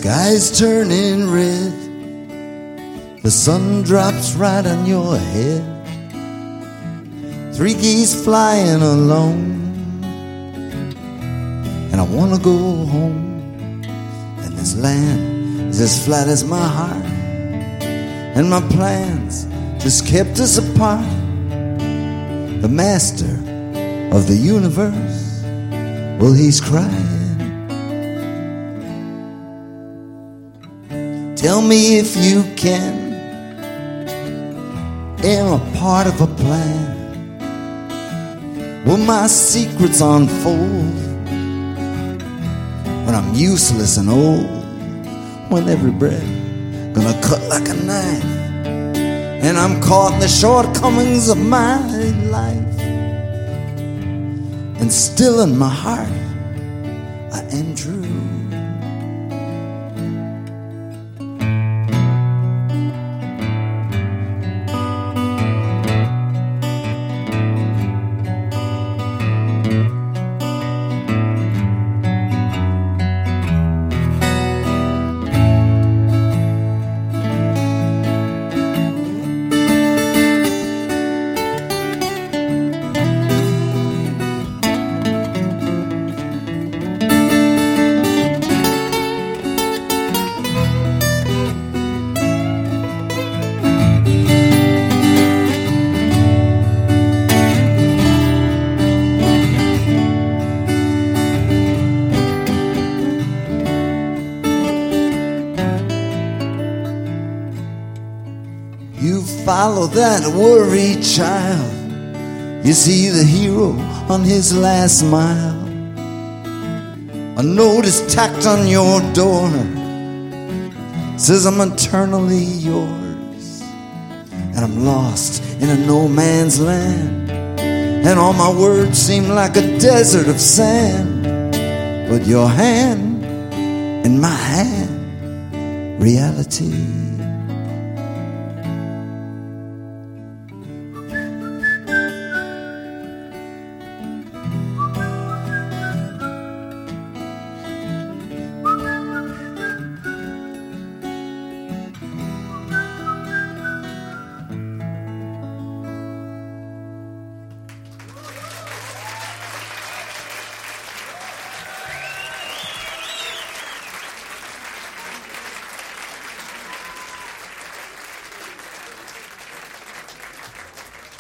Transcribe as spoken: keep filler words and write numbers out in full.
sky's turning red, the sun drops right on your head, three geese flying alone, and I wanna go home. And this land is as flat as my heart, and my plans just kept us apart. The master of the universe, well, he's crying. Tell me if you can, am a part of a plan. Will my secrets unfold when I'm useless and old? When every breath gonna cut like a knife, and I'm caught in the shortcomings of my life, and still in my heart I am true. You follow that worried child, you see the hero on his last mile. A note is tacked on your door, says I'm eternally yours. And I'm lost in a no man's land, and all my words seem like a desert of sand. But your hand in my hand, reality.